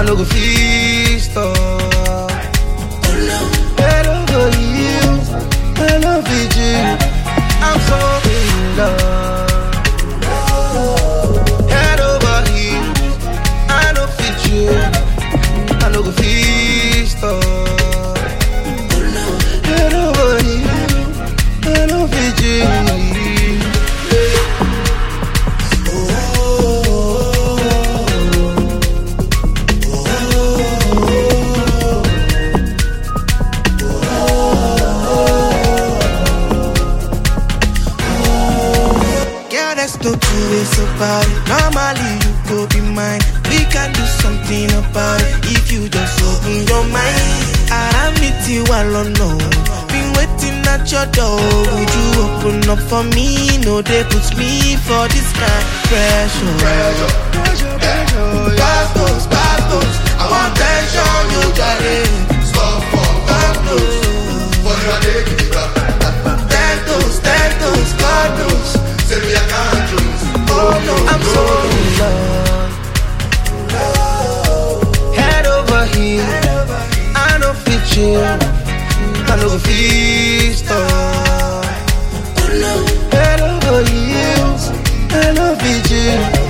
I no go feast up. Head over heels, I love you. I'm so in love. Head over heels, I no fit you. I no go feast up. Head over heels, I no fit you. No two ways about it. Normally you go be mine. We can do something about it if you just open your mind. I meet you alone, no. Been waiting at your door. Would you open up for me? No, they put me for this kind of pressure. Pastos, pastos. I want tension, you got it. Stop for pastos. For you are taking it up. Tentos, tentos, God knows. Say me I can't choose. Oh no, I'm so in love. Head over heels, I no fit you. I no go feast up. Head over heels, I no fit you.